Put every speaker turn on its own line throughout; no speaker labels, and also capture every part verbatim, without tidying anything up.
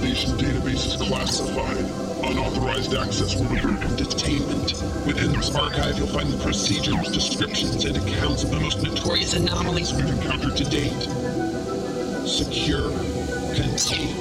information database is classified. Unauthorized access will result in detainment. Within this archive, you'll find the procedures, descriptions, and accounts of the most notorious anomalies we've encountered to date. Secure. Contain.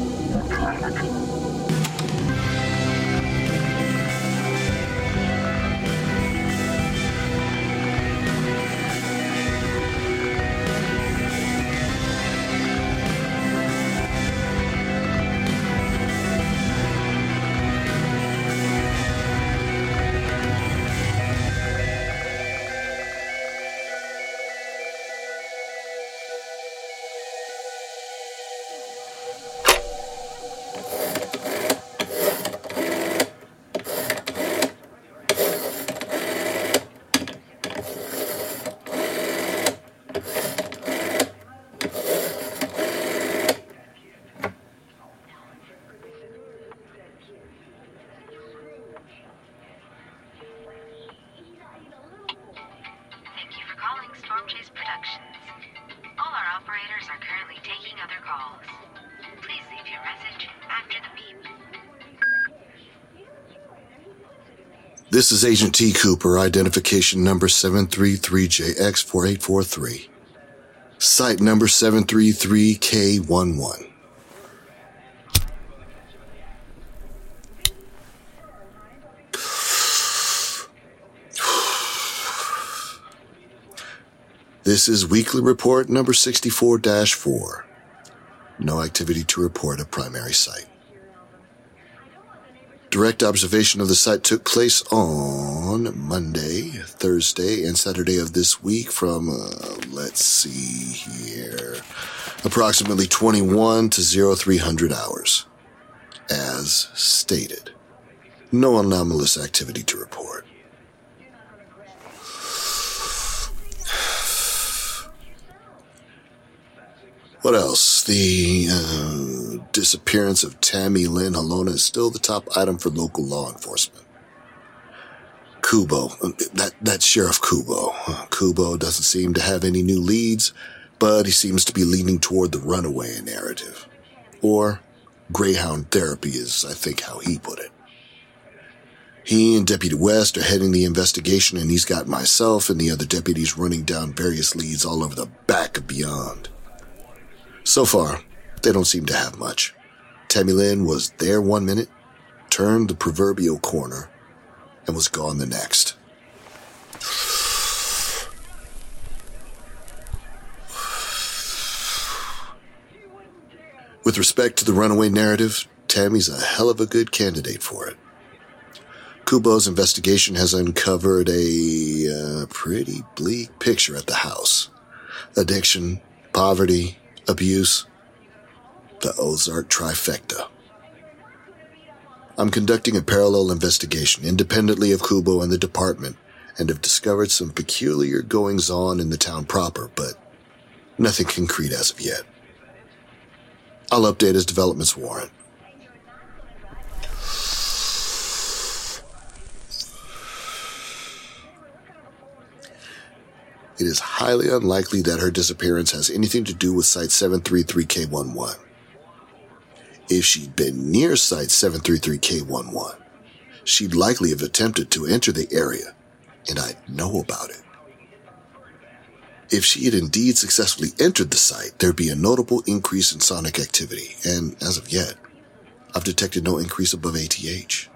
This is Agent T. Cooper, identification number seven three three J X four eight four three. Site number seven three three K one one. This is weekly report number sixty-four dash four. No activity to report at primary site. Direct observation of the site took place on Monday, Thursday, and Saturday of this week from, uh, let's see here, approximately twenty-one to oh three hundred hours. As stated. No anomalous activity to report. What else? The uh, disappearance of Tammy Lynn Halona is still the top item for local law enforcement. Kubo, that, that's Sheriff Kubo. Kubo doesn't seem to have any new leads, but he seems to be leaning toward the runaway narrative. Or Greyhound therapy is, I think, how he put it. He and Deputy West are heading the investigation, and he's got myself and the other deputies running down various leads all over the back of Beyond. So far, they don't seem to have much. Tammy Lynn was there one minute, turned the proverbial corner, and was gone the next. With respect to the runaway narrative, Tammy's a hell of a good candidate for it. Kubo's investigation has uncovered a uh, pretty bleak picture at the house. Addiction, poverty, abuse, the Ozark trifecta. I'm conducting a parallel investigation independently of Kubo and the department and have discovered some peculiar goings-on in the town proper, but nothing concrete as of yet. I'll update as developments warrant. It is highly unlikely that her disappearance has anything to do with Site seven three three K one one. If she'd been near Site seven three three K one one, she'd likely have attempted to enter the area, and I'd know about it. If she had indeed successfully entered the site, there'd be a notable increase in sonic activity, and as of yet, I've detected no increase above A T H.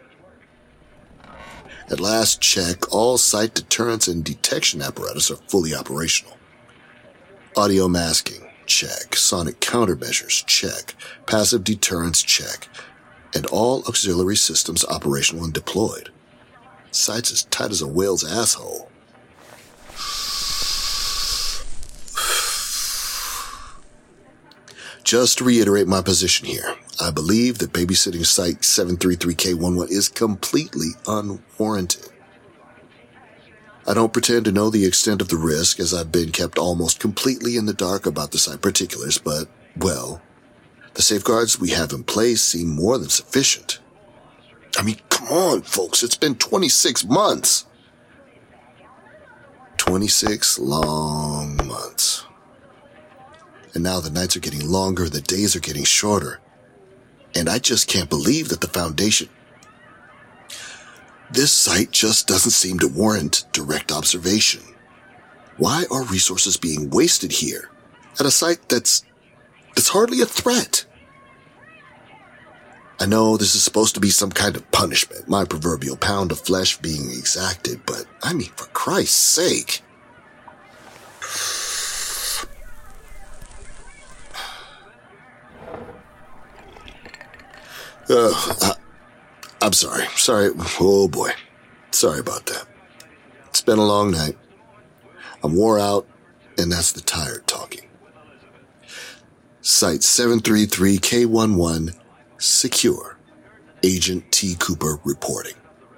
At last check, all site deterrence and detection apparatus are fully operational. Audio masking, check. Sonic countermeasures, check. Passive deterrence, check. And all auxiliary systems operational and deployed. Site's as tight as a whale's asshole. Just to reiterate my position here, I believe that babysitting Site seven three three K one one is completely unwarranted. I don't pretend to know the extent of the risk, as I've been kept almost completely in the dark about the site particulars, but, well, the safeguards we have in place seem more than sufficient. I mean, come on, folks, it's been twenty-six months. twenty-six long months. And now the nights are getting longer, the days are getting shorter. And I just can't believe that the Foundation... This site just doesn't seem to warrant direct observation. Why are resources being wasted here at a site that's that's hardly a threat? I know this is supposed to be some kind of punishment, my proverbial pound of flesh being exacted, but I mean, for Christ's sake. Uh, I, I'm sorry. Sorry. Oh boy. Sorry about that. It's been a long night. I'm wore out, and that's the tired talking. Site seven three three K one one, secure. Agent T. Cooper reporting.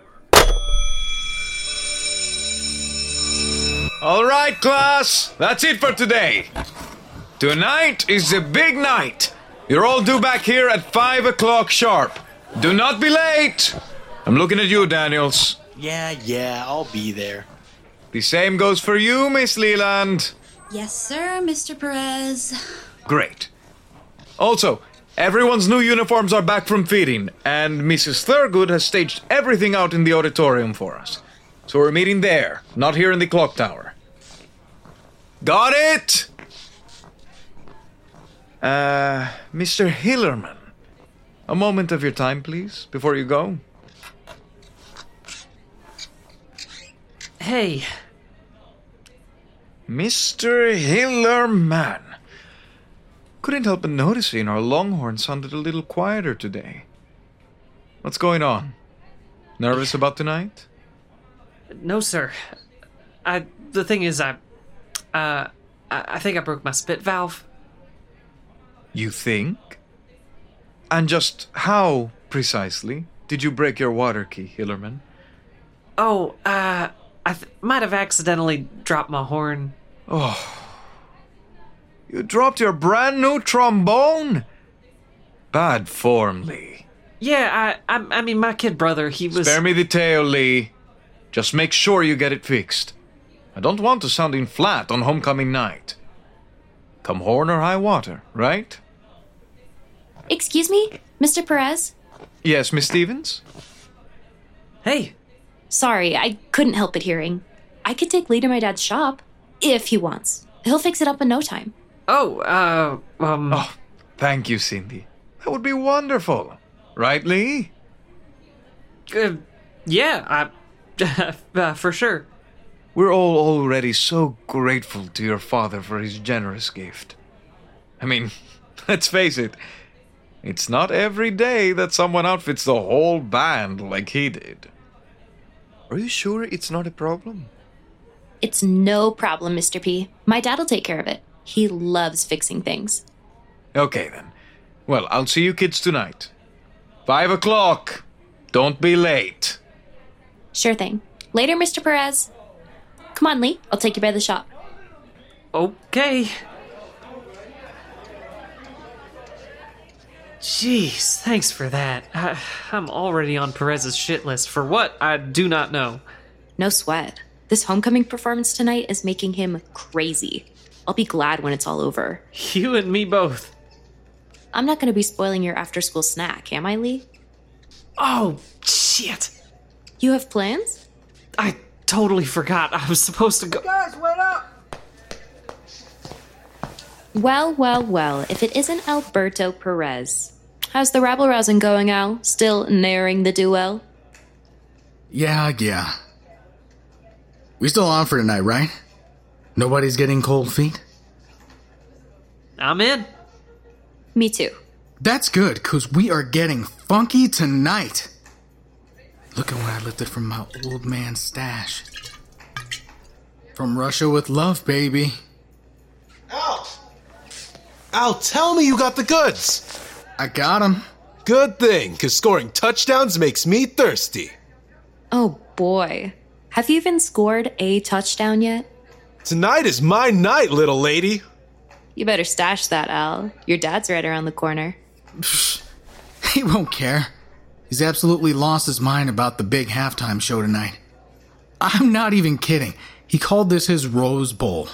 All right, class. That's it for today. Tonight is the big night. You're all due back here at five o'clock sharp. Do not be late. I'm looking at you, Daniels.
Yeah, yeah, I'll be there.
The same goes for you, Miss Leland.
Yes, sir, Mister Perez.
Great. Also, everyone's new uniforms are back from feeding, and Missus Thurgood has staged everything out in the auditorium for us. So we're meeting there, not here in the clock tower. Got it? Uh, Mister Hillerman, a moment of your time, please, before you go.
Hey.
Mister Hillerman. Couldn't help but noticing our Longhorn sounded a little quieter today. What's going on? Nervous about tonight?
No, sir. I. The thing is, I. Uh, I, I think I broke my spit valve.
You think? And just how, precisely, did you break your water key, Hillerman?
Oh, uh, I th- might have accidentally dropped my horn.
Oh. You dropped your brand new trombone? Bad form, Lee.
Yeah, I, I, I mean, my kid brother, he was...
Spare me the tale, Lee. Just make sure you get it fixed. I don't want to sounding flat on homecoming night. Come horn or high water, right?
Excuse me, Mister Perez?
Yes, Miss Stevens?
Hey.
Sorry, I couldn't help but hearing. I could take Lee to my dad's shop, if he wants. He'll fix it up in no time.
Oh, uh, um...
Oh, thank you, Cindy. That would be wonderful. Right, Lee?
Uh, yeah, I... uh, for sure.
We're all already so grateful to your father for his generous gift. I mean, let's face it, it's not every day that someone outfits the whole band like he did. Are you sure it's not a problem?
It's no problem, Mister P. My dad'll take care of it. He loves fixing things.
Okay, then. Well, I'll see you kids tonight. Five o'clock. Don't be late.
Sure thing. Later, Mister Perez. Come on, Lee. I'll take you by the shop.
Okay. Jeez, thanks for that. I, I'm already on Perez's shit list for what? I do not know.
No sweat. This homecoming performance tonight is making him crazy. I'll be glad when it's all over.
You and me both.
I'm not going to be spoiling your after-school snack, am I, Lee?
Oh, shit.
You have plans?
I totally forgot. I was supposed to go...
Guys, wait up!
Well, well, well, if it isn't Alberto Perez. How's the rabble-rousing going, Al? Still naring the duel?
Yeah, yeah. We still on for tonight, right? Nobody's getting cold feet?
I'm in.
Me too.
That's good, because we are getting funky tonight. Look at what I lifted from my old man's stash. From Russia with love, baby.
Al! Al, tell me you got the goods.
I got 'em.
Good thing, because scoring touchdowns makes me thirsty.
Oh, boy. Have you even scored a touchdown yet?
Tonight is my night, little lady.
You better stash that, Al. Your dad's right around the corner.
He won't care. He's absolutely lost his mind about the big halftime show tonight. I'm not even kidding. He called this his Rose Bowl.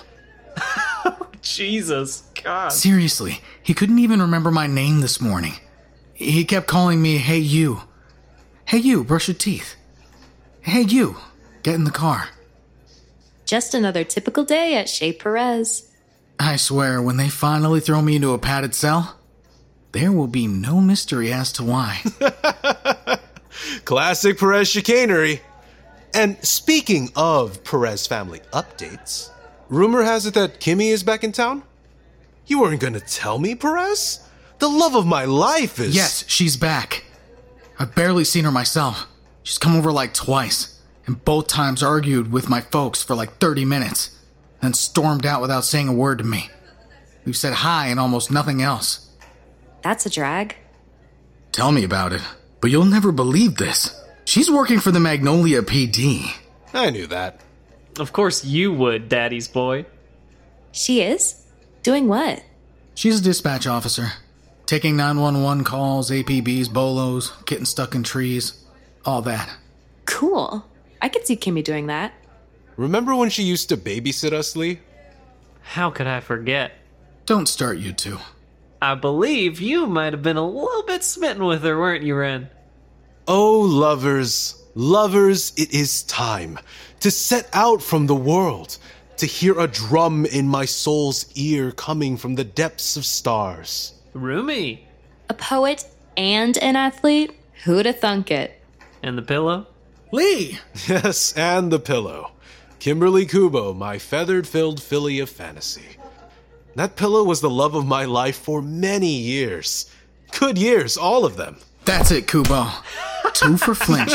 Jesus, God.
Seriously, he couldn't even remember my name this morning. He kept calling me, hey you. Hey you, brush your teeth. Hey you, get in the car.
Just another typical day at Chez Perez.
I swear, when they finally throw me into a padded cell, there will be no mystery as to why.
Classic Perez chicanery. And speaking of Perez family updates, rumor has it that Kimmy is back in town? You weren't gonna tell me, Perez? The love of my life is...
Yes, she's back. I've barely seen her myself. She's come over like twice, and both times argued with my folks for like thirty minutes, then stormed out without saying a word to me. We've said hi and almost nothing else.
That's a drag.
Tell me about it, but you'll never believe this. She's working for the Magnolia P D.
I knew that.
Of course you would, Daddy's boy.
She is? Doing what?
She's a dispatch officer. Taking nine one one calls, A P Bs, bolos, getting stuck in trees, all that.
Cool. I could see Kimmy doing that.
Remember when she used to babysit us, Lee?
How could I forget?
Don't start, you two.
I believe you might have been a little bit smitten with her, weren't you, Ren?
Oh, lovers, lovers, it is time to set out from the world, to hear a drum in my soul's ear coming from the depths of stars.
Rumi.
A poet and an athlete? Who'd have thunk it?
And the pillow?
Lee!
Yes, and the pillow. Kimberly Kubo, my feathered-filled filly of fantasy. That pillow was the love of my life for many years. Good years, all of them.
That's it, Kubo. Two for flinching.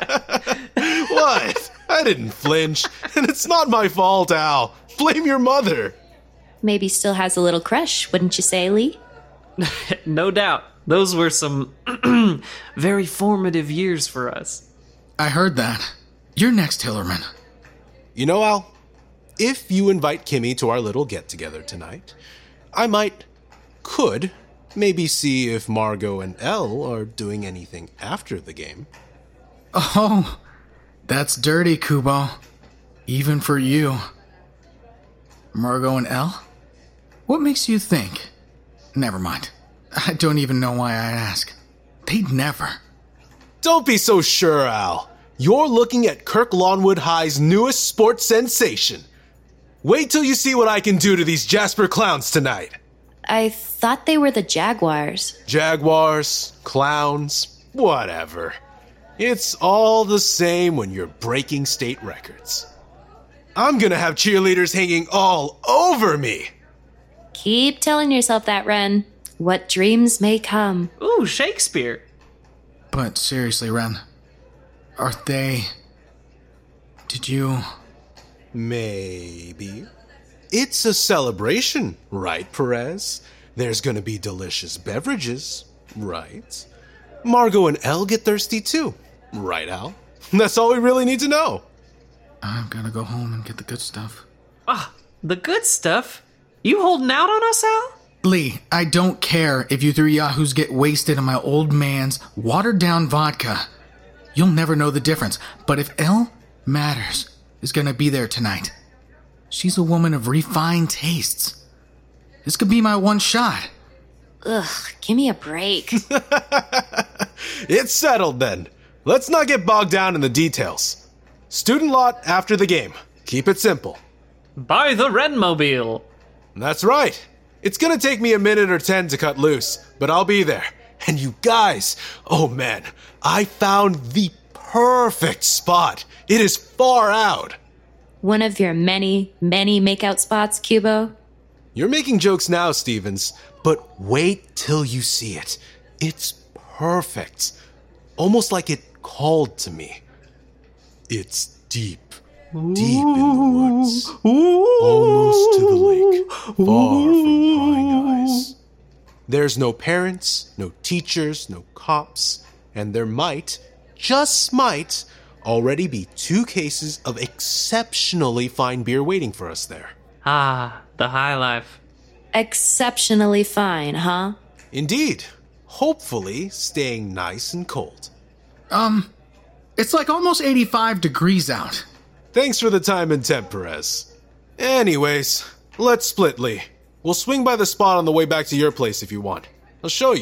What? I didn't flinch, and it's not my fault, Al. Blame your mother.
Maybe still has a little crush, wouldn't you say, Lee?
No doubt. Those were some very formative years for us.
I heard that. You're next, Hillerman.
You know, Al, if you invite Kimmy to our little get-together tonight, I might, could, maybe see if Margot and Elle are doing anything after the game.
Oh, that's dirty, Kubo. Even for you. Margot and Elle? What makes you think? Never mind. I don't even know why I ask. They'd never.
Don't be so sure, Al. You're looking at Kirk Lawnwood High's newest sports sensation. Wait till you see what I can do to these Jasper clowns tonight.
I thought they were the Jaguars.
Jaguars, clowns, whatever. It's all the same when you're breaking state records. I'm gonna have cheerleaders hanging all over me.
Keep telling yourself that, Ren. What dreams may come.
Ooh, Shakespeare.
But seriously, Ren, are they... Did you...
Maybe. It's a celebration, right, Perez? There's gonna be delicious beverages, right? Margot and Elle get thirsty too, right, Al? That's all we really need to know.
I'm gonna go home and get the good stuff.
Ah, the good stuff? You holding out on us, Al?
Lee, I don't care if you three yahoos get wasted on my old man's watered-down vodka. You'll never know the difference, but if Elle Matters is gonna be there tonight, she's a woman of refined tastes. This could be my one shot.
Ugh, give me a break.
It's settled then. Let's not get bogged down in the details. Student lot after the game. Keep it simple.
By the Renmobile.
That's right. It's gonna take me a minute or ten to cut loose, but I'll be there. And you guys, oh man, I found the perfect spot. It is far out.
One of your many, many makeout spots, Kubo?
You're making jokes now, Stevens, but wait till you see it. It's perfect. Almost like it called to me. It's deep, deep in the woods. Almost to the lake, far from prying eyes. There's no parents, no teachers, no cops, and there might, just might, already be two cases of exceptionally fine beer waiting for us there.
Ah, the high life.
Exceptionally fine, huh?
Indeed. Hopefully staying nice and cold.
Um, it's like almost eighty-five degrees out.
Thanks for the time and temp, Perez. Anyways, let's split, Lee. We'll swing by the spot on the way back to your place if you want. I'll show you.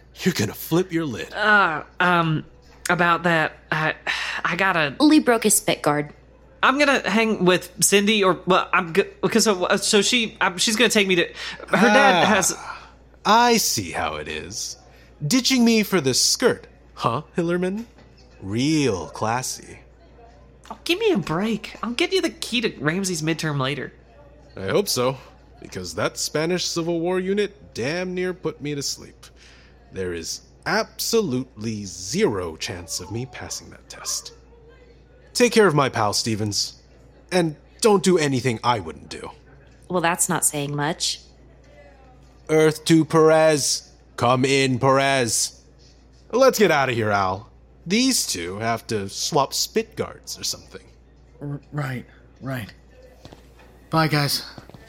You're gonna flip your lid.
Uh, um, about that, I, I gotta.
Lee broke his spit guard.
I'm gonna hang with Cindy, or well, I'm good because so, so she, um, she's gonna take me to. Her dad
Ah,
has.
I see how it is. Ditching me for the skirt, huh, Hillerman? Real classy.
Oh, give me a break. I'll give you the key to Ramsey's midterm later.
I hope so, because that Spanish Civil War unit damn near put me to sleep. There is absolutely zero chance of me passing that test. Take care of my pal, Stevens. And don't do anything I wouldn't do.
Well, that's not saying much.
Earth to Perez. Come in, Perez. Let's get out of here, Al. These two have to swap spit guards or something.
R- right, right. Bye, guys.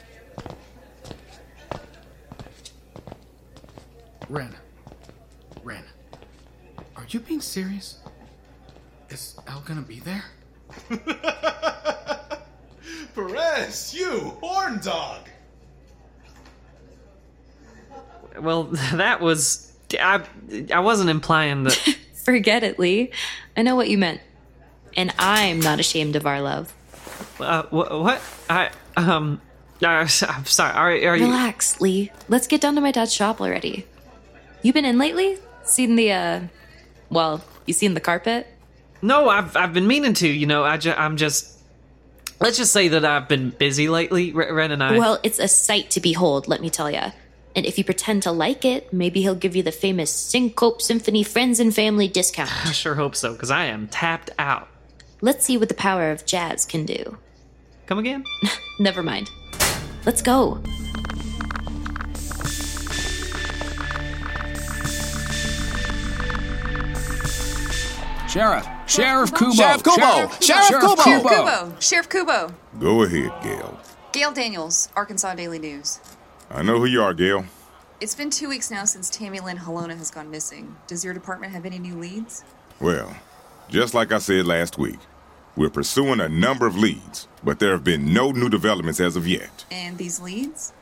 Ren. Ren. Are you being serious? Is Elle gonna be there?
Perez, you horn dog!
Well, that was. I, I wasn't implying that.
Forget it, Lee. I know what you meant. And I'm not ashamed of our love.
Uh, wh- what? I, um. Uh, I'm sorry. Are, are you.
Relax, Lee. Let's get down to my dad's shop already. You been in lately? Seen the, uh. Well, you seen the carpet?
No, I've, I've been meaning to, you know. I ju- I'm just. Let's just say that I've been busy lately, R- Ren and I.
Well, it's a sight to behold, let me tell ya. And if you pretend to like it, maybe he'll give you the famous Syncope Symphony Friends and Family discount.
I sure hope so, because I am tapped out.
Let's see what the power of jazz can do.
Come again?
Never mind. Let's go.
Sheriff! Sheriff Kubo!
Sheriff Kubo! Sheriff Kubo!
Kubo!
Kubo! Sheriff Kubo!
Go ahead, Gail.
Gail Daniels, Arkansas Daily News.
I know who you are, Gail.
It's been two weeks now since Tammy Lynn Halona has gone missing. Does your department have any new leads?
Well, just like I said last week, we're pursuing a number of leads, but there have been no new developments as of yet.
And these leads?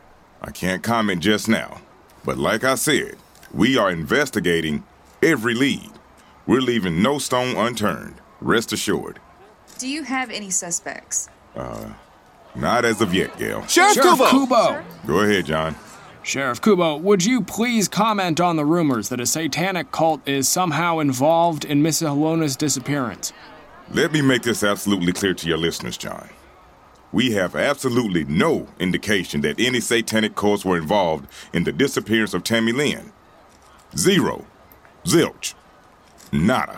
I can't comment just now, but like I said, we are investigating every lead. We're leaving no stone unturned, rest assured.
Do you have any suspects?
Uh, not as of yet, Gail.
Sheriff, Sheriff Kubo! Kubo!
Go ahead, John.
Sheriff Kubo, would you please comment on the rumors that a satanic cult is somehow involved in Missus Halona's disappearance?
Let me make this absolutely clear to your listeners, John. We have absolutely no indication that any satanic cults were involved in the disappearance of Tammy Lynn. Zero. Zilch. Nada.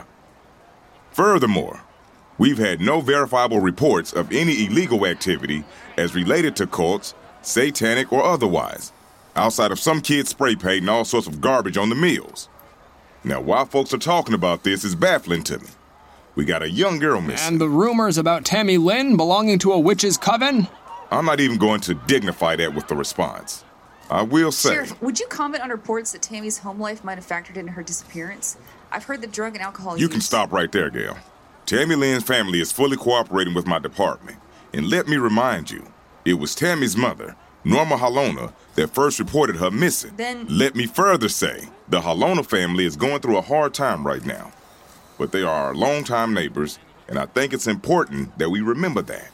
Furthermore, we've had no verifiable reports of any illegal activity as related to cults, satanic or otherwise, outside of some kids spray painting all sorts of garbage on the mills. Now, why folks are talking about this is baffling to me. We got a young girl missing.
And the rumors about Tammy Lynn belonging to a witch's coven?
I'm not even going to dignify that with the response. I will say...
Sheriff, would you comment on reports that Tammy's home life might have factored into her disappearance? I've heard that drug and alcohol
You
use...
can stop right there, Gail. Tammy Lynn's family is fully cooperating with my department. And let me remind you, it was Tammy's mother, Norma Halona, that first reported her missing.
Then...
Let me further say, the Halona family is going through a hard time right now. But they are our longtime neighbors, and I think it's important that we remember that.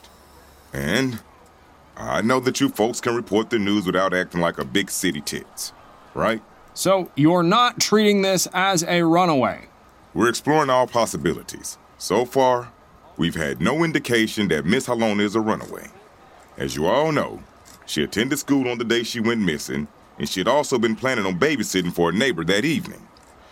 And I know that you folks can report the news without acting like a big city tits, right?
So you're not treating this as a runaway?
We're exploring all possibilities. So far, we've had no indication that Miss Halona is a runaway. As you all know, she attended school on the day she went missing, and she had also been planning on babysitting for a neighbor that evening.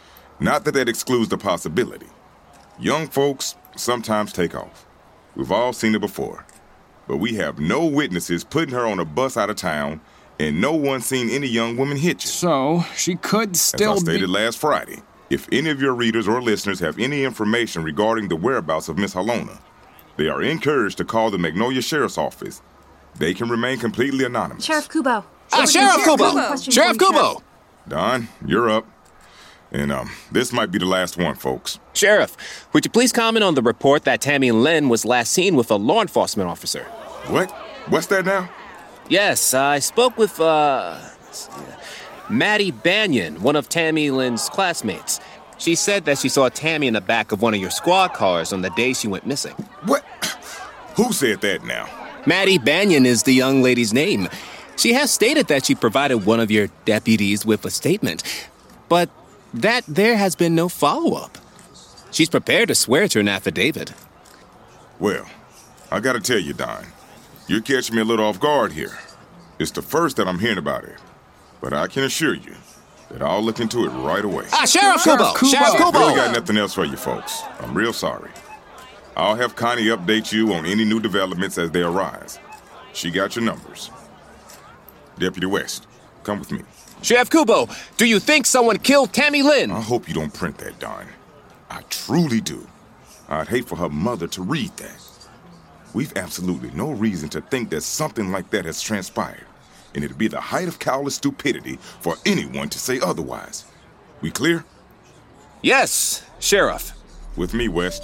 Not that that excludes the possibility. Young folks sometimes take off. We've all seen it before. But we have no witnesses putting her on a bus out of town, and no one seen any young woman hitching.
So, she could still be...
As I stated last Friday, if any of your readers or listeners have any information regarding the whereabouts of Miss Halona, they are encouraged to call the Magnolia Sheriff's Office. They can remain completely anonymous.
Sheriff Kubo.
Ah,
Sheriff,
Sheriff
Kubo.
Kubo.
Sheriff Kubo.
Don, you're up. And, um, this might be the last one, folks.
Sheriff, would you please comment on the report that Tammy Lynn was last seen with a law enforcement officer?
What? What's that now?
Yes, I spoke with, uh... Maddie Banyan, one of Tammy Lynn's classmates. She said that she saw Tammy in the back of one of your squad cars on the day she went missing.
What? Who said that now?
Maddie Banyan is the young lady's name. She has stated that she provided one of your deputies with a statement, but that there has been no follow-up. She's prepared to swear to an affidavit.
Well, I gotta tell you, Don, you're catching me a little off guard here. It's the first that I'm hearing about it, but I can assure you that I'll look into it right away.
Ah, Sheriff Kubo! Sheriff Kubo!
I really got nothing else for you folks. I'm real sorry. I'll have Connie update you on any new developments as they arise. She got your numbers. Deputy West, come with me.
Sheriff Kubo, do you think someone killed Tammy Lynn?
I hope you don't print that, Don. I truly do. I'd hate for her mother to read that. We've absolutely no reason to think that something like that has transpired, and it'd be the height of cowardly stupidity for anyone to say otherwise. We clear?
Yes, Sheriff.
With me, West.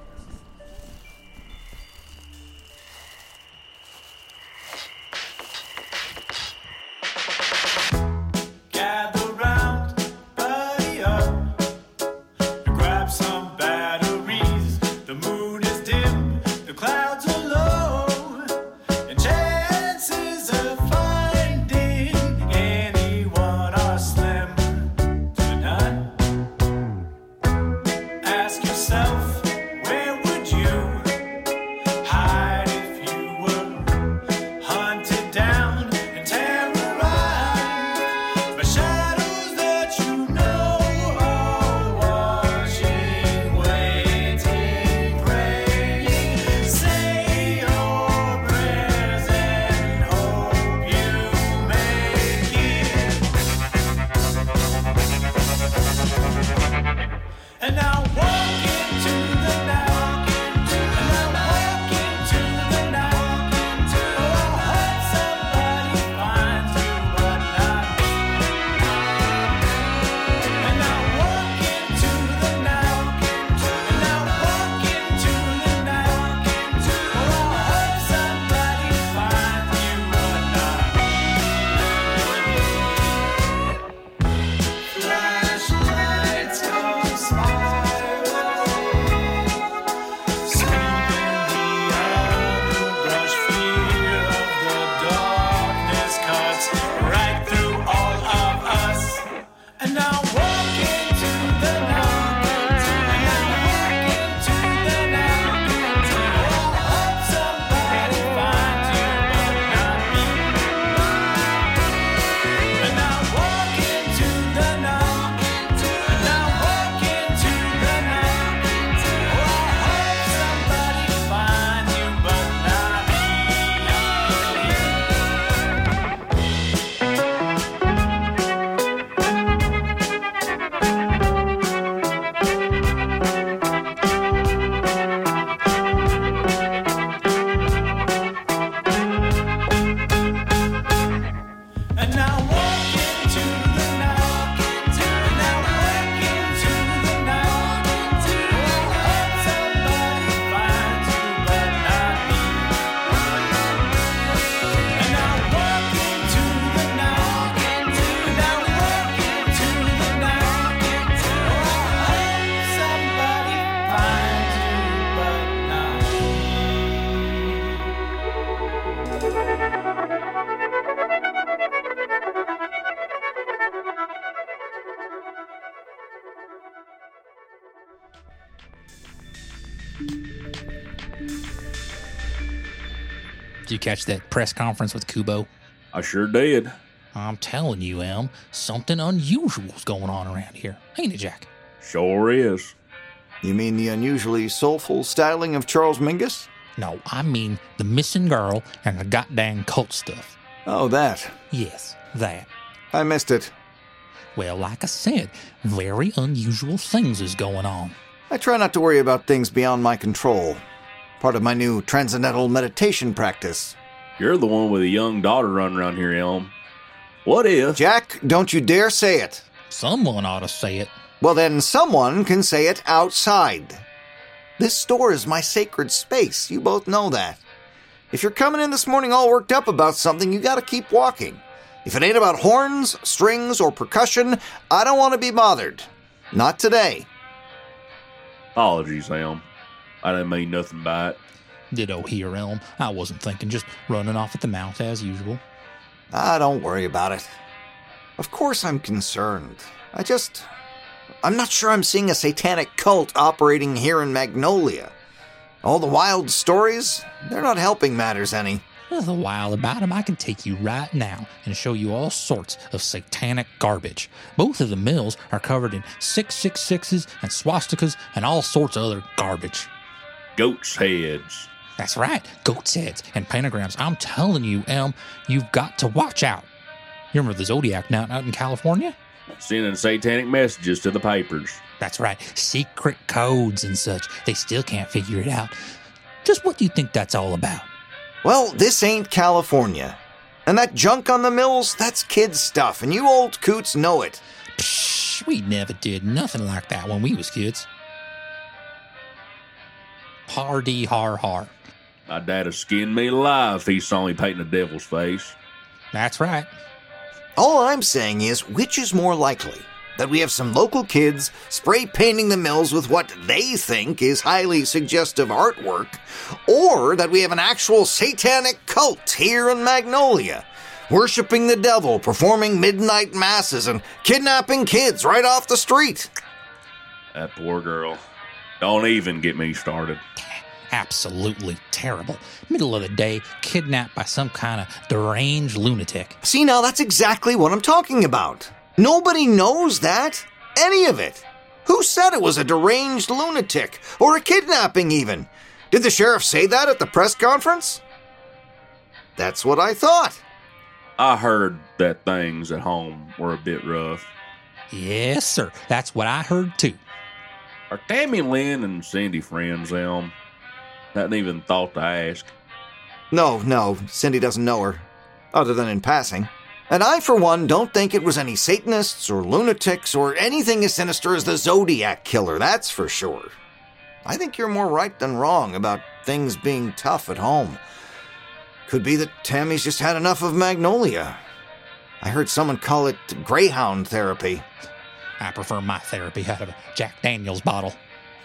Did you catch that press conference with Kubo?
I sure did.
I'm telling you, Elm, something unusual's going on around here. Ain't it, Jack?
Sure is.
You mean the unusually soulful styling of Charles Mingus?
No, I mean the missing girl and the goddamn cult stuff.
Oh, that.
Yes, that.
I missed it.
Well, like I said, very unusual things is going on.
I try not to worry about things beyond my control. Part of my new transcendental meditation practice.
You're the one with a young daughter running around here, Elm. What if...
Jack, don't you dare say it.
Someone ought to say it.
Well, then someone can say it outside. This store is my sacred space. You both know that. If you're coming in this morning all worked up about something, you gotta keep walking. If it ain't about horns, strings, or percussion, I don't want to be bothered. Not today.
Apologies, Elm. I didn't mean nothing by it.
Ditto here, Elm. I wasn't thinking, just running off at the mouth as usual.
Ah, don't worry about it. Of course I'm concerned. I just... I'm not sure I'm seeing a satanic cult operating here in Magnolia. All the wild stories, they're not helping matters any.
The wild about them, I can take you right now and show you all sorts of satanic garbage. Both of the mills are covered in six six sixes and swastikas and all sorts of other garbage.
Goat's heads.
That's right, goat's heads and pentagrams. I'm telling you, Elm, you've got to watch out. You remember the Zodiac now out in California?
Sending satanic messages to the papers.
That's right, secret codes and such. They still can't figure it out. Just what do you think that's all about?
Well, this ain't California. And that junk on the mills, that's kids' stuff, and you old coots know it.
Psh, we never did nothing like that when we was kids. Hardy har har.
My dad'd skin me alive if he saw me painting the devil's face.
That's right.
All I'm saying is, which is more likely? That we have some local kids spray painting the mills with what they think is highly suggestive artwork, or that we have an actual satanic cult here in Magnolia, worshipping the devil, performing midnight masses, and kidnapping kids right off the street.
That poor girl. Don't even get me started.
Absolutely terrible. Middle of the day, kidnapped by some kind of deranged lunatic.
See, now that's exactly what I'm talking about. Nobody knows that. Any of it. Who said it was a deranged lunatic? Or a kidnapping, even? Did the sheriff say that at the press conference? That's what I thought.
I heard that things at home were a bit rough.
Yes, sir. That's what I heard, too.
Are Tammy Lynn and Cindy friends, Elm? Hadn't even thought to ask.
No, no. Cindy doesn't know her. Other than in passing. And I, for one, don't think it was any Satanists or lunatics or anything as sinister as the Zodiac Killer, that's for sure. I think you're more right than wrong about things being tough at home. Could be that Tammy's just had enough of Magnolia. I heard someone call it Greyhound therapy.
I prefer my therapy out of a Jack Daniels bottle.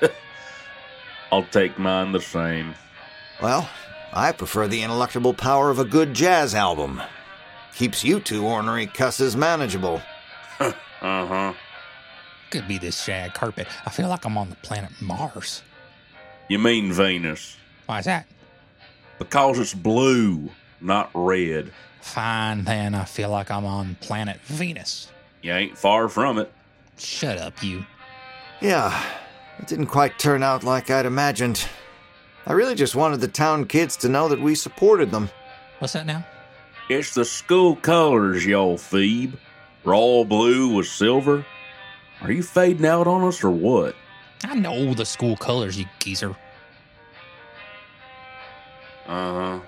I'll take mine the same.
Well, I prefer the ineluctable power of a good jazz album. Keeps you two ornery cusses manageable.
Uh-huh.
Could be this shag carpet. I feel like I'm on the planet Mars.
You mean Venus?
Why's that?
Because it's blue, not red.
Fine, then. I feel like I'm on planet Venus.
You ain't far from it.
Shut up, you.
Yeah, it didn't quite turn out like I'd imagined. I really just wanted the town kids to know that we supported them.
What's that now?
It's the school colors, y'all Phoebe. Royal blue with silver. Are you fading out on us or what?
I know the school colors, you geezer.
Uh-huh.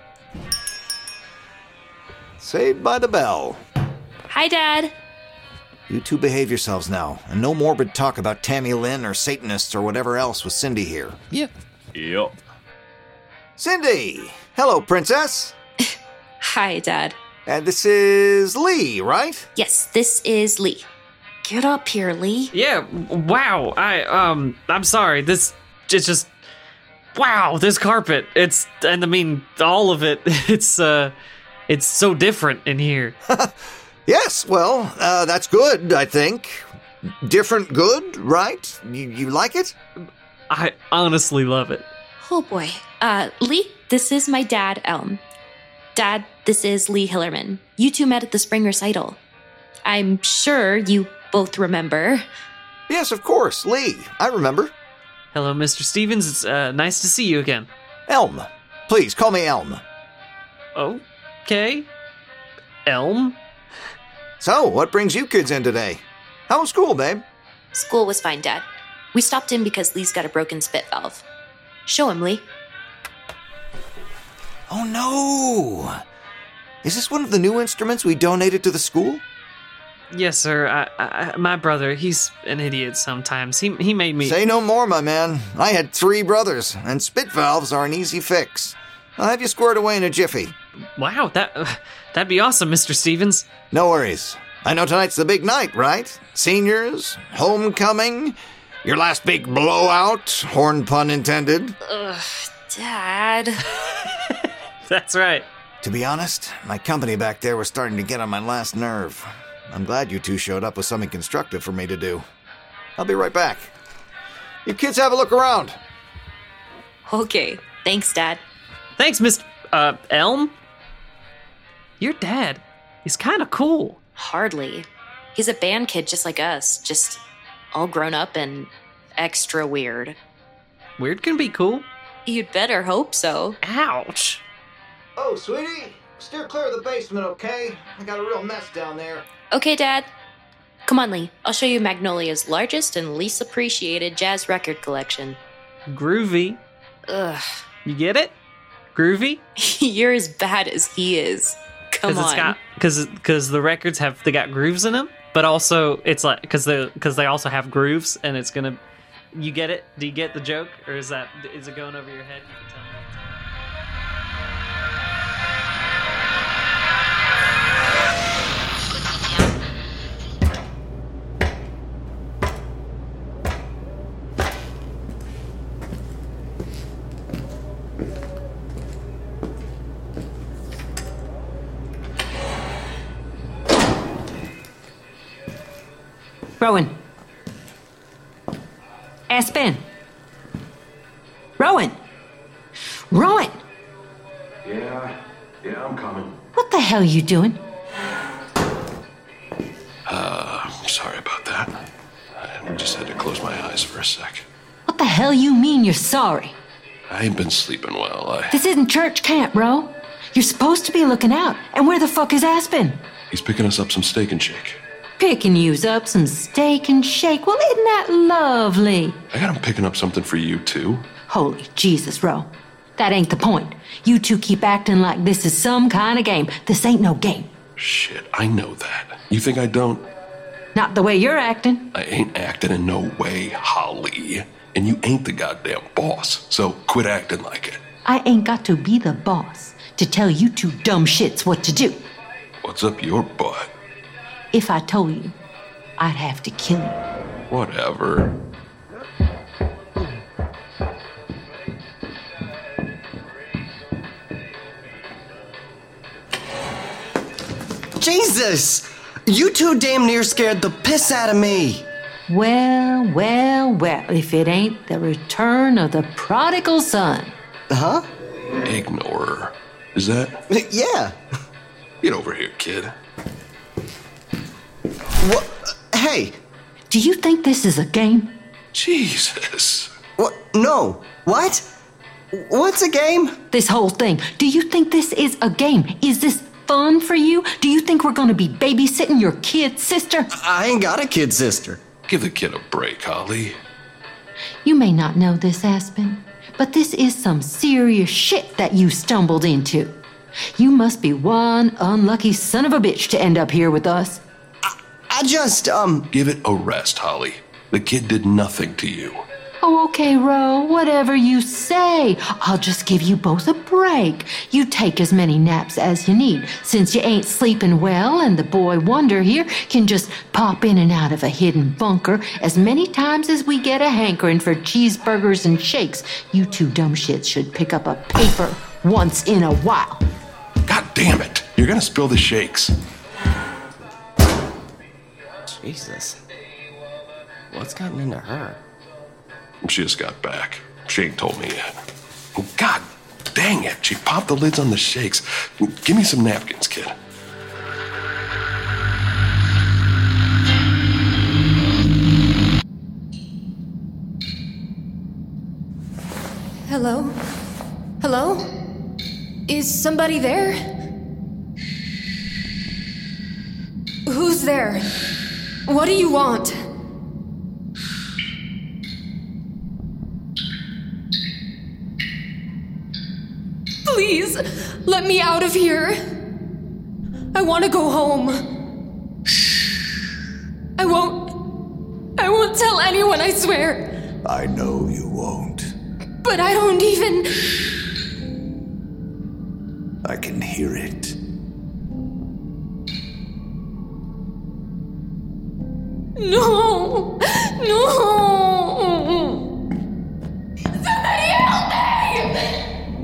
Saved by the bell.
Hi, Dad.
You two behave yourselves now, and no morbid talk about Tammy Lynn or Satanists or whatever else with Cindy here.
Yep.
Yep.
Cindy! Hello, Princess!
Hi, Dad.
And this is Lee, right?
Yes, this is Lee. Get up here, Lee.
Yeah, wow. I, um, I'm sorry. This, it's just, wow, this carpet. It's, and I mean, all of it, it's, uh, it's so different in here.
Yes, well, uh, that's good, I think. Different good, right? You, you like it?
I honestly love it.
Oh, boy. Uh, Lee, this is my dad, Elm. Dad, this is Lee Hillerman. You two met at the spring recital. I'm sure you both remember.
Yes, of course, Lee. I remember.
Hello, Mister Stevens. It's uh, nice to see you again.
Elm. Please, call me Elm.
Okay. Elm?
So, what brings you kids in today? How was school, babe?
School was fine, Dad. We stopped in because Lee's got a broken spit valve. Show him, Lee.
Oh, no! Is this one of the new instruments we donated to the school?
Yes, sir. I, I, my brother, he's an idiot sometimes. He, he made me...
Say no more, my man. I had three brothers, and spit valves are an easy fix. I'll have you squared away in a jiffy.
wow, that uh, that'd be awesome, Mister Stevens.
No worries. I know tonight's the big night, right? Seniors, homecoming, your last big blowout, horn pun intended.
Ugh, Dad.
That's right.
To be honest, my company back there was starting to get on my last nerve. I'm glad you two showed up with something constructive for me to do. I'll be right back. You kids have a look around.
Okay, thanks, Dad.
Thanks, Mister Uh, Elm? Your dad is kind of cool.
Hardly. He's a band kid just like us, just all grown up and extra weird.
Weird can be cool.
You'd better hope so.
Ouch.
Oh, sweetie, steer clear of the basement, okay? I got a real mess down there.
Okay, Dad. Come on, Lee. I'll show you Magnolia's largest and least appreciated jazz record collection.
Groovy.
Ugh.
You get it? Groovy?
You're as bad as he is. Come
Cause
on.
It's got, cause, cause the records have, they got grooves in them, but also it's like, cause they, cause they also have grooves and it's gonna, you get it? Do you get the joke? Or is that, is it going over your head? You can tell me.
Rowan. Aspen. Rowan. Rowan.
Yeah, yeah, I'm coming.
What the hell are you doing?
Uh, sorry about that. I just had to close my eyes for a sec.
What the hell you mean you're sorry?
I ain't been sleeping well. I...
This isn't church camp, bro. You're supposed to be looking out. And where the fuck is Aspen?
He's picking us up some steak and shake.
Picking yous up some steak and shake. Well, isn't that lovely?
I got him picking up something for you, too.
Holy Jesus, Ro. That ain't the point. You two keep acting like this is some kind of game. This ain't no game.
Shit, I know that. You think I don't?
Not the way you're acting.
I ain't acting in no way, Holly. And you ain't the goddamn boss, so quit acting like it.
I ain't got to be the boss to tell you two dumb shits what to do.
What's up your butt?
If I told you, I'd have to kill you.
Whatever.
Jesus! You two damn near scared the piss out of me.
Well, well, well, if it ain't the return of the prodigal son.
Huh?
Ignore her. Is that?
Yeah.
Get over here, kid.
What? Hey.
Do you think this is a game?
Jesus.
What? No. What? What's a game?
This whole thing. Do you think this is a game? Is this fun for you? Do you think we're gonna be babysitting your kid sister?
I ain't got a kid sister.
Give the kid a break, Holly.
You may not know this, Aspen, but this is some serious shit that you stumbled into. You must be one unlucky son of a bitch to end up here with us.
I, I just, um...
Give it a rest, Holly. The kid did nothing to you.
Oh, okay, Ro, whatever you say. I'll just give you both a break. You take as many naps as you need, since you ain't sleeping well, and the boy Wonder here can just pop in and out of a hidden bunker as many times as we get a hankering for cheeseburgers and shakes. You two dumb shits should pick up a paper once in a while.
God damn it. You're gonna spill the shakes.
Jesus. What's gotten into her?
She just got back. She ain't told me yet. God dang it. She popped the lids on the shakes. Give me some napkins, kid.
Hello? Hello? Is somebody there? Who's there? What do you want? Please, let me out of here. I want to go home. I won't... I won't tell anyone, I swear.
I know you won't.
But I don't even...
I can hear it.
No! No! Somebody help me!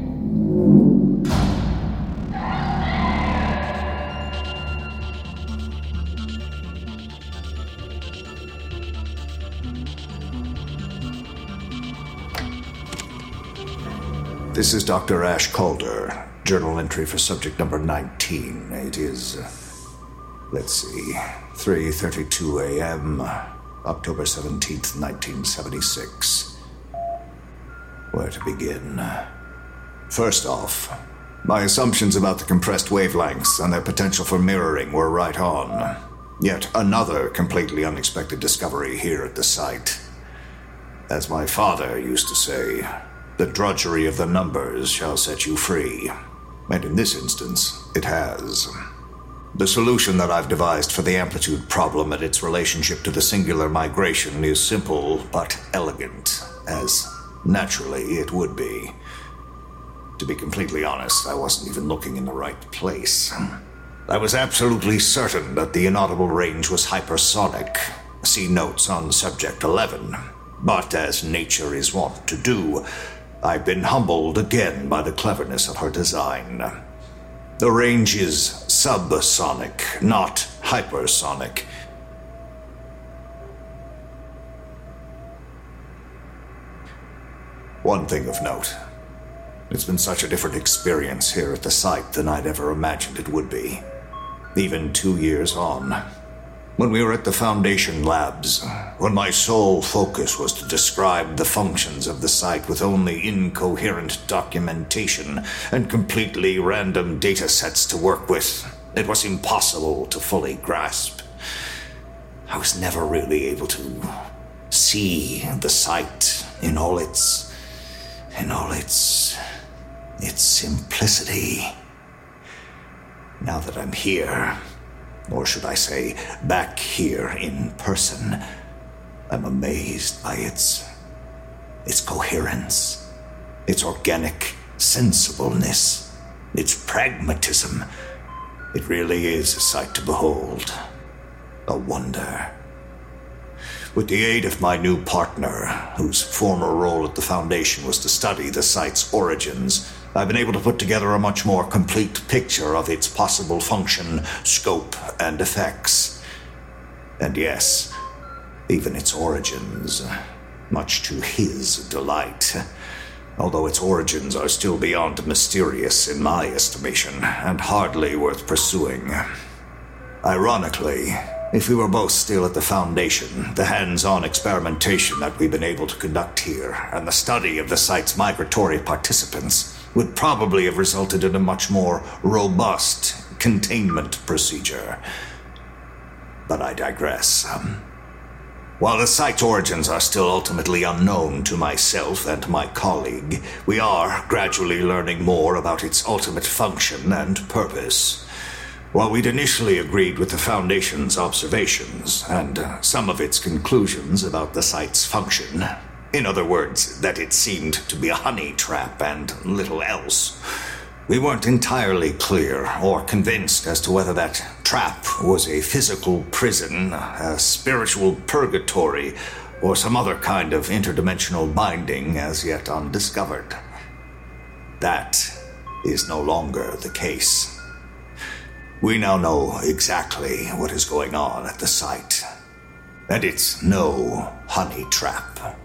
This is Doctor Ash Calder. Journal entry for subject number nineteen. It is, uh, let's see, three thirty-two a.m., October seventeenth, nineteen seventy-six. Where to begin? First off, my assumptions about the compressed wavelengths and their potential for mirroring were right on. Yet another completely unexpected discovery here at the site. As my father used to say, the drudgery of the numbers shall set you free. And in this instance, it has. The solution that I've devised for the amplitude problem and its relationship to the singular migration is simple but elegant, as naturally it would be. To be completely honest, I wasn't even looking in the right place. I was absolutely certain that the inaudible range was hypersonic. See notes on subject eleven. But as nature is wont to do, I've been humbled again by the cleverness of her design. The range is subsonic, not hypersonic. One thing of note. It's been such a different experience here at the site than I'd ever imagined it would be. Even two years on. When we were at the Foundation labs, when my sole focus was to describe the functions of the site with only incoherent documentation and completely random data sets to work with, it was impossible to fully grasp. I was never really able to see the site in all its... in all its... its simplicity. Now that I'm here... or should I say, back here in person, I'm amazed by its... its coherence, its organic sensibleness, its pragmatism. It really is a sight to behold. A wonder. With the aid of my new partner, whose former role at the Foundation was to study the site's origins, I've been able to put together a much more complete picture of its possible function, scope, and effects. And yes, even its origins, much to his delight. Although its origins are still beyond mysterious in my estimation, and hardly worth pursuing. Ironically, if we were both still at the Foundation, the hands-on experimentation that we've been able to conduct here, and the study of the site's migratory participants, would probably have resulted in a much more robust containment procedure. But I digress. Um, while the site's origins are still ultimately unknown to myself and my colleague, we are gradually learning more about its ultimate function and purpose. While we'd initially agreed with the Foundation's observations and uh, some of its conclusions about the site's function, in other words, that it seemed to be a honey trap and little else, we weren't entirely clear or convinced as to whether that trap was a physical prison, a spiritual purgatory, or some other kind of interdimensional binding as yet undiscovered. That is no longer the case. We now know exactly what is going on at the site, and it's no honey trap.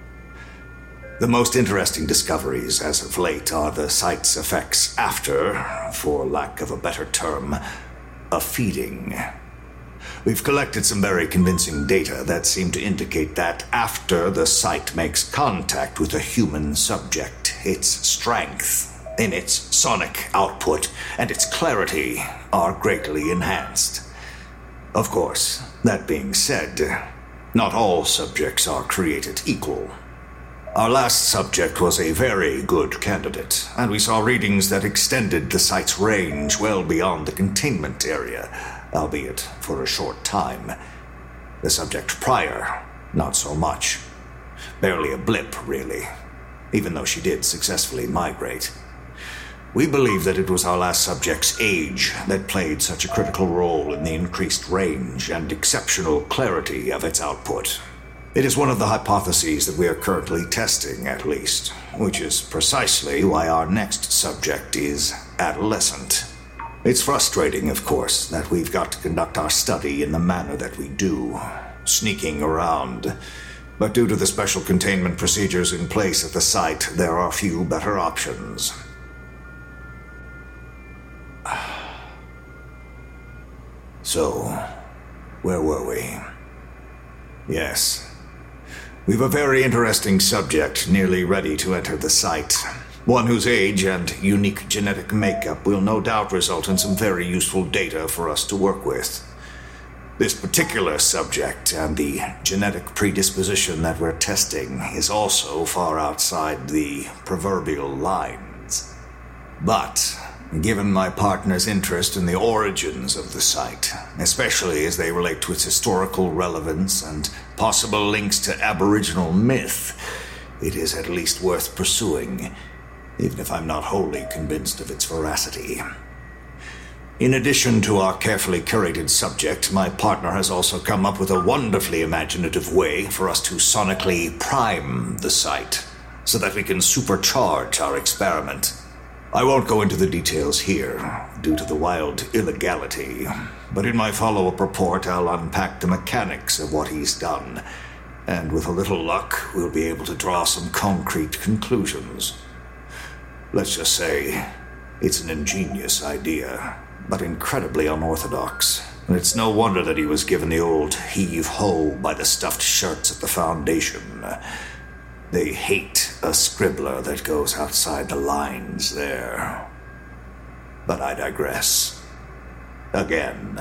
The most interesting discoveries as of late are the site's effects after, for lack of a better term, a feeding. We've collected some very convincing data that seem to indicate that after the site makes contact with a human subject, its strength in its sonic output and its clarity are greatly enhanced. Of course, that being said, not all subjects are created equal. Our last subject was a very good candidate, and we saw readings that extended the site's range well beyond the containment area, albeit for a short time. The subject prior, not so much. Barely a blip, really, even though she did successfully migrate. We believe that it was our last subject's age that played such a critical role in the increased range and exceptional clarity of its output. It is one of the hypotheses that we are currently testing, at least, which is precisely why our next subject is adolescent. It's frustrating, of course, that we've got to conduct our study in the manner that we do, sneaking around. But due to the special containment procedures in place at the site, there are few better options. So, where were we? Yes. We've a very interesting subject nearly ready to enter the site. One whose age and unique genetic makeup will no doubt result in some very useful data for us to work with. This particular subject and the genetic predisposition that we're testing is also far outside the proverbial lines. But, given my partner's interest in the origins of the site, especially as they relate to its historical relevance and possible links to Aboriginal myth, it is at least worth pursuing, even if I'm not wholly convinced of its veracity. In addition to our carefully curated subject, my partner has also come up with a wonderfully imaginative way for us to sonically prime the site, so that we can supercharge our experiment. I won't go into the details here, due to the wild illegality, but in my follow-up report I'll unpack the mechanics of what he's done, and with a little luck we'll be able to draw some concrete conclusions. Let's just say, it's an ingenious idea, but incredibly unorthodox. And it's no wonder that he was given the old heave-ho by the stuffed shirts at the Foundation. They hate a scribbler that goes outside the lines there. But I digress. Again.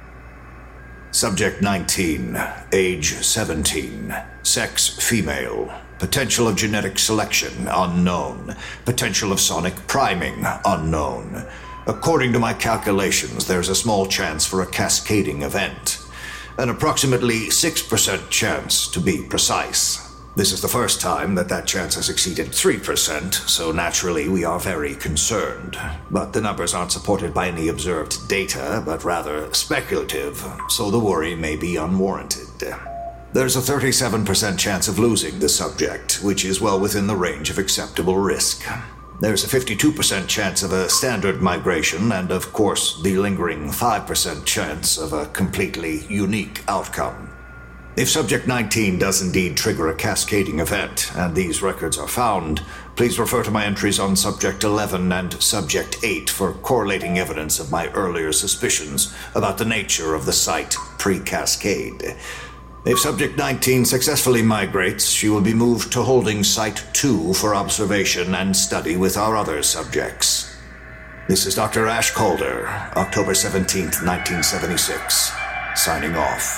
Subject nineteen, age seventeen, sex female, potential of genetic selection unknown, potential of sonic priming unknown. According to my calculations, there's a small chance for a cascading event. An approximately six percent chance, to be precise. This is the first time that that chance has exceeded three percent, so naturally we are very concerned. But the numbers aren't supported by any observed data, but rather speculative, so the worry may be unwarranted. There's a thirty-seven percent chance of losing the subject, which is well within the range of acceptable risk. There's a fifty-two percent chance of a standard migration, and of course the lingering five percent chance of a completely unique outcome. If Subject nineteen does indeed trigger a cascading event, and these records are found, please refer to my entries on Subject eleven and Subject eight for correlating evidence of my earlier suspicions about the nature of the site pre-cascade. If Subject nineteen successfully migrates, she will be moved to Holding Site two for observation and study with our other subjects. This is Doctor Ash Calder, October seventeenth, nineteen seventy-six, signing off.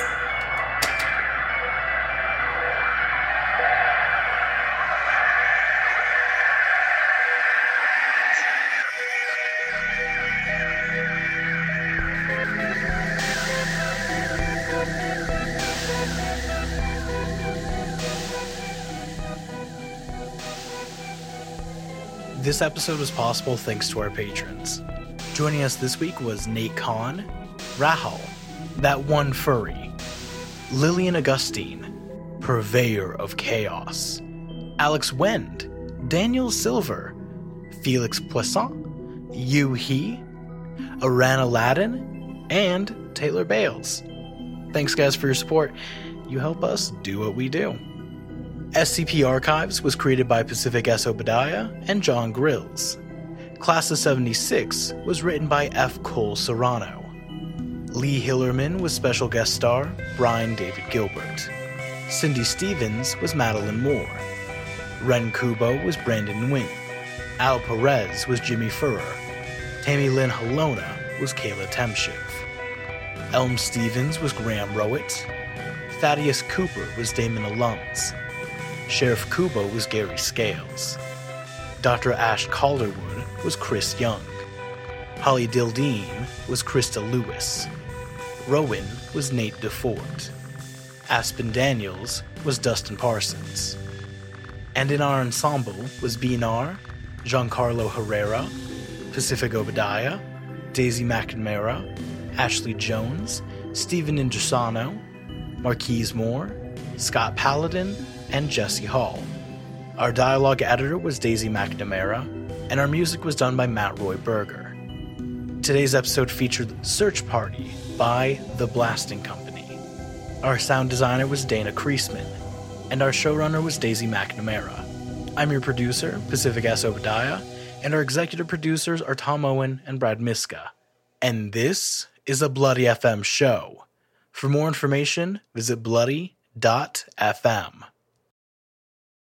This episode was possible thanks to our patrons. Joining us this week was Nate Kahn, Rahul, That One Furry, Lillian Augustine, Purveyor of Chaos, Alex Wend, Daniel Silver, Felix Poisson, Yu He, Aran Aladdin, and Taylor Bales. Thanks guys for your support. You help us do what we do. S C P Archives was created by Pacific S. Obadiah and John Grills. Class of seventy-six was written by F. Cole Serrano. Lee Hillerman was special guest star Brian David Gilbert. Cindy Stevens was Madeline Moore. Ren Kubo was Brandon Nguyen. Al Perez was Jimmy Furrer. Tammy Lynn Halona was Kayla Temshiv. Elm Stevens was Graham Rowett. Thaddeus Cooper was Damon Alums. Sheriff Kubo was Gary Scales. Doctor Ash Calderwood was Chris Young. Holly Dildeen was Krista Lewis. Rowan was Nate DeFort. Aspen Daniels was Dustin Parsons. And in our ensemble was Binar, Giancarlo Herrera, Pacific Obadiah, Daisy McNamara, Ashley Jones, Stephen Ingersano, Marquise Moore, Scott Paladin, and Jesse Hall. Our dialogue editor was Daisy McNamara, and our music was done by Matt Roy Berger. Today's episode featured Search Party by The Blasting Company. Our sound designer was Dana Kreisman, and our showrunner was Daisy McNamara. I'm your producer, Pacific S. Obadiah, and our executive producers are Tom Owen and Brad Miska. And this is a Bloody F M show. For more information, visit bloody dot f m.